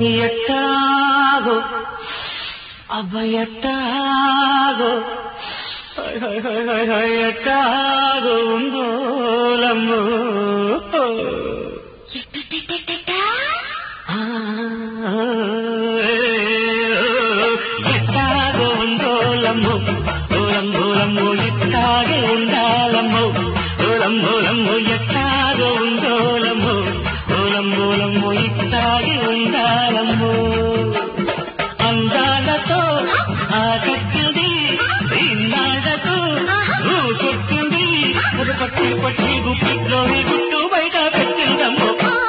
ఎట్టాగో అబ్బయట్టాగో ఎట్టాగో ఉందోలమ్మో ఎట్టాగో ఉందోలమ్మో ఓలమ్మోలమ్మో ఎట్టాగే ఉండాలమ్మో ఓలమ్మోలమ్మో ఎట్టాగో ఉందోలమ్మో ఓలమ్మోలమ్మో ఇట్టాగే ఉండాలమ్మో అందాలతో ఆకట్టింది ఇన్నాళ్లకు చెప్పింది పట్టి పట్టి గుప్పిట్లోని గుట్టు బయట పెట్టిందమ్మో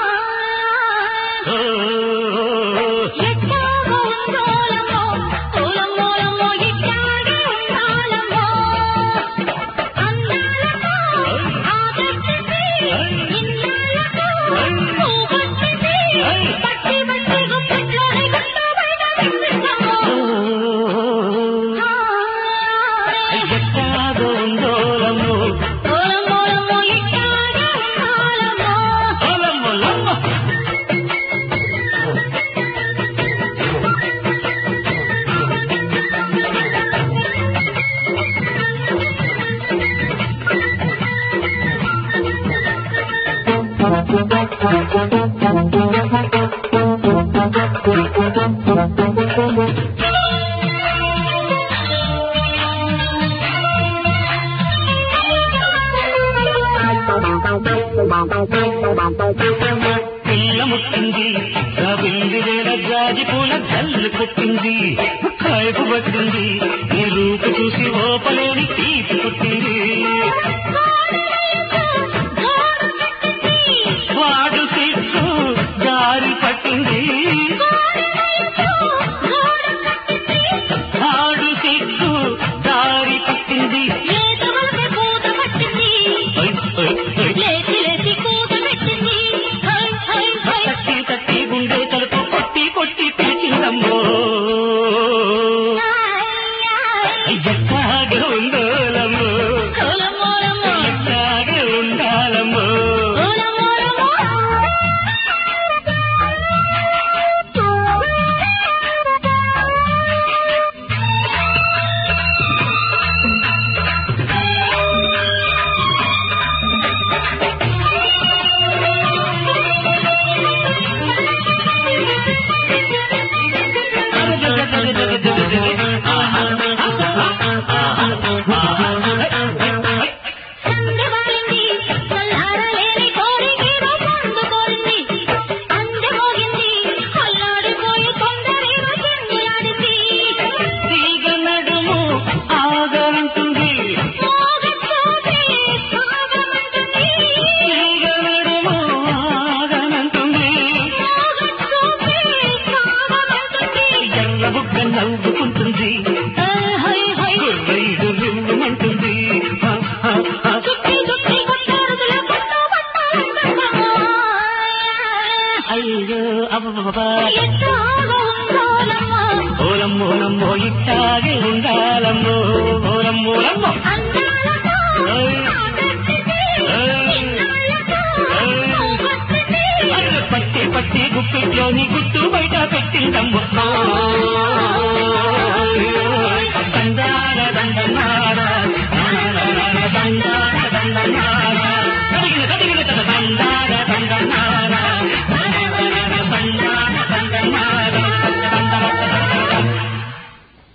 పిల్ల ముట్టింది రాబింది వేల జాజి పూల జల్లు కొట్టింది కాయపు పట్టింది నీ రూపు చూసి ఓపలేని తీపి కొట్టింది వాడు సిక్కు దారి పట్టింది వాడు సిక్కు దారి పట్టింది తట్టి గుండె తలుపు కొట్టి కొట్టి పిలిచిందమ్మో ఎట్టాగే ఉండాలమ్మో ఎట్టాగే ఉండాలమ్మో నవ్వుకుంటుంది గుర్రైదు నిమ్మంటుంది అయ్యో అబ్బా ఓలమ్మోలమ్మో ఇట్టాగే ఉండాలమ్మో ఓలమ్మోలమ్మో పట్టి పట్టి గుప్పిట్లోని గుట్టు బయట పెట్టిందమ్మో